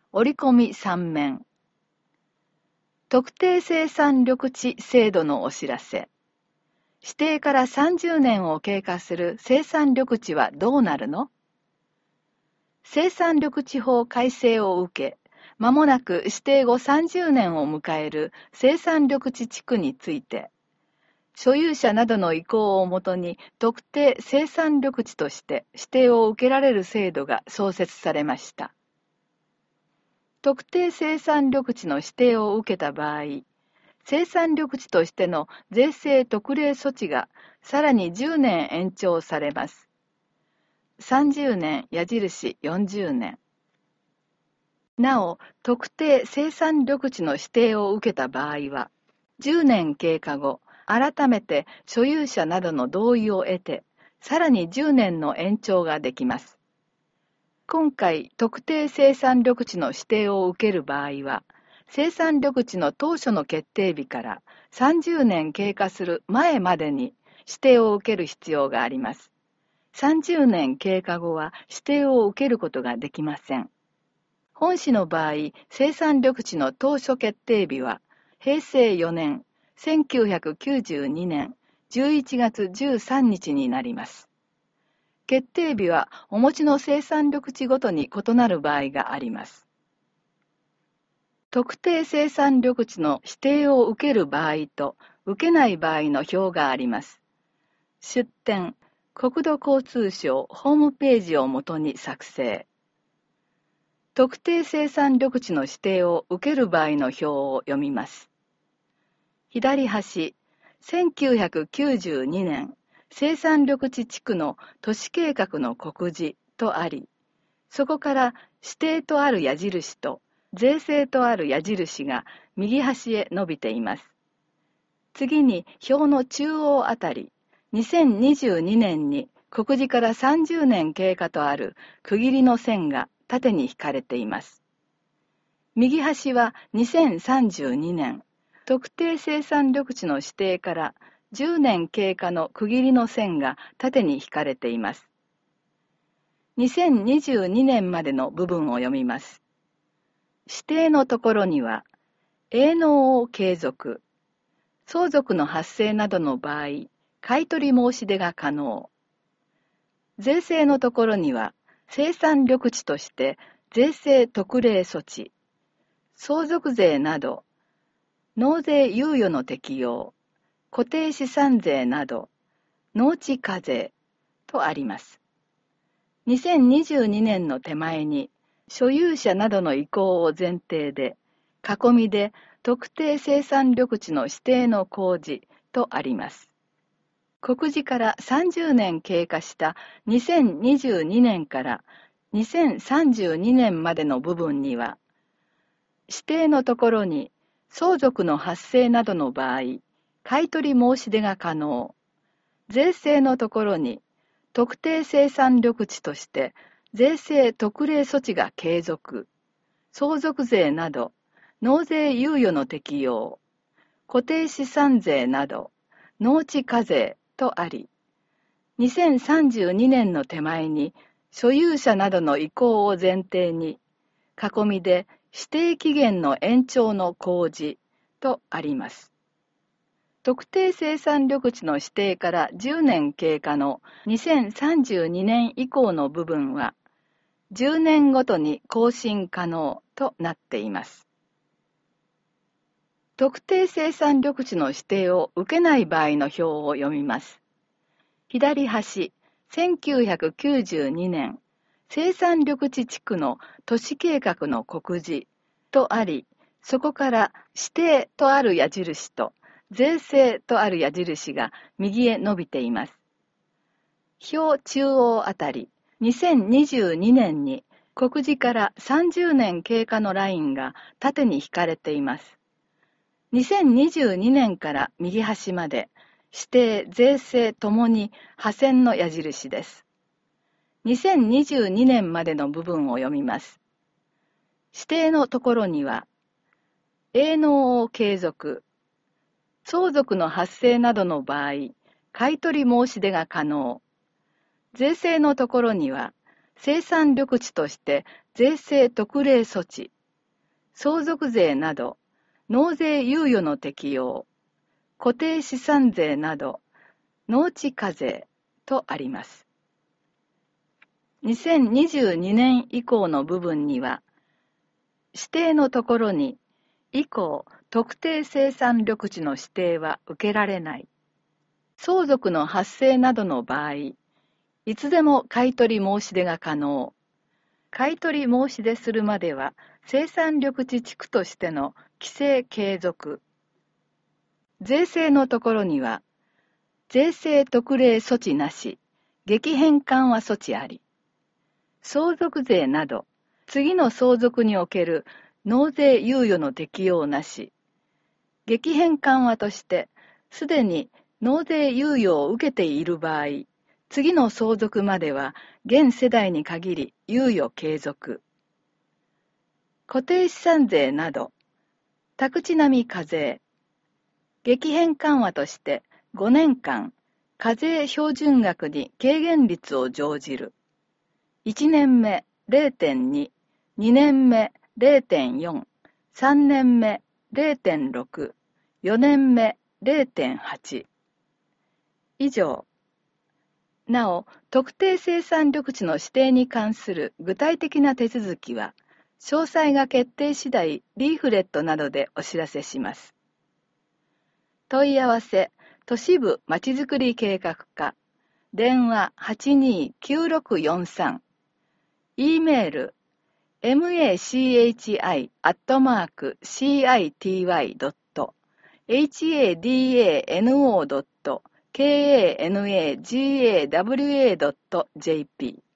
折り込み3面。特定生産緑地制度のお知らせ。指定から30年を経過する生産緑地はどうなるの？生産緑地法改正を受け、まもなく指定後30年を迎える生産緑地地区について、所有者などの意向をもとに特定生産緑地として指定を受けられる制度が創設されました。特定生産緑地の指定を受けた場合、生産緑地としての税制特例措置がさらに10年延長されます。30年矢印40年。なお、特定生産緑地の指定を受けた場合は、10年経過後、改めて所有者などの同意を得て、さらに10年の延長ができます。今回、特定生産緑地の指定を受ける場合は、生産緑地の当初の決定日から30年経過する前までに指定を受ける必要があります。30年経過後は指定を受けることができません。本市の場合、生産緑地の当初決定日は、平成4年、1992年11月13日になります。決定日はお持ちの生産緑地ごとに異なる場合があります。特定生産緑地の指定を受ける場合と受けない場合の表があります。出典、国土交通省ホームページをもとに作成。特定生産緑地の指定を受ける場合の表を読みます。左端、1992年生産緑地地区の都市計画の告示とあり、そこから指定とある矢印と税制とある矢印が右端へ伸びています。次に表の中央あたり、2022年に告示から30年経過とある区切りの線が縦に引かれています。右端は2032年、特定生産緑地の指定から10年経過の区切りの線が縦に引かれています。2022年までの部分を読みます。指定のところには、営農を継続、相続の発生などの場合、買取申し出が可能。税制のところには、生産緑地として税制特例措置、相続税など、納税猶予の適用、固定資産税など、農地課税とあります。2022年の手前に、所有者などの意向を前提で、囲みで特定生産緑地の指定の公示とあります。告示から30年経過した2022年から2032年までの部分には、指定のところに相続の発生などの場合、買取申し出が可能。税制のところに特定生産緑地として税制特例措置が継続。相続税など納税猶予の適用。固定資産税など農地課税とあり、2032年の手前に所有者などの意向を前提に、囲みで指定期限の延長の公示とあります。特定生産緑地の指定から10年経過の2032年以降の部分は、10年ごとに更新可能となっています。特定生産緑地の指定を受けない場合の表を読みます。左端、1992年、生産緑地地区の都市計画の告示とあり、そこから指定とある矢印と税制とある矢印が右へ伸びています。表中央あたり、2022年に告示から30年経過のラインが縦に引かれています。2022年から右端まで、指定、税制ともに破線の矢印です。2022年までの部分を読みます。指定のところには、営農を継続、相続の発生などの場合、買取申し出が可能。税制のところには、生産緑地として税制特例措置相続税など、納税猶予の適用、固定資産税など、農地課税とあります。2022年以降の部分には、指定のところに、以降、特定生産緑地の指定は受けられない。相続の発生などの場合、いつでも買取申し出が可能。買取申し出するまでは、生産緑地地区としての規制継続。税制のところには、税制特例措置なし、激変緩和措置あり。相続税など、次の相続における納税猶予の適用なし。激変緩和として、すでに納税猶予を受けている場合、次の相続までは現世代に限り猶予継続。固定資産税など、宅地並み課税。激変緩和として5年間、課税標準額に軽減率を乗じる。1年目 0.2、2年目 0.4、3年目 0.6、4年目 0.8。以上。なお、特定生産緑地の指定に関する具体的な手続きは、詳細が決定次第、リーフレットなどでお知らせします。問い合わせ、都市部まちづくり計画課、電話 829643、E メール、machi@city.hadano.kanagawa.jp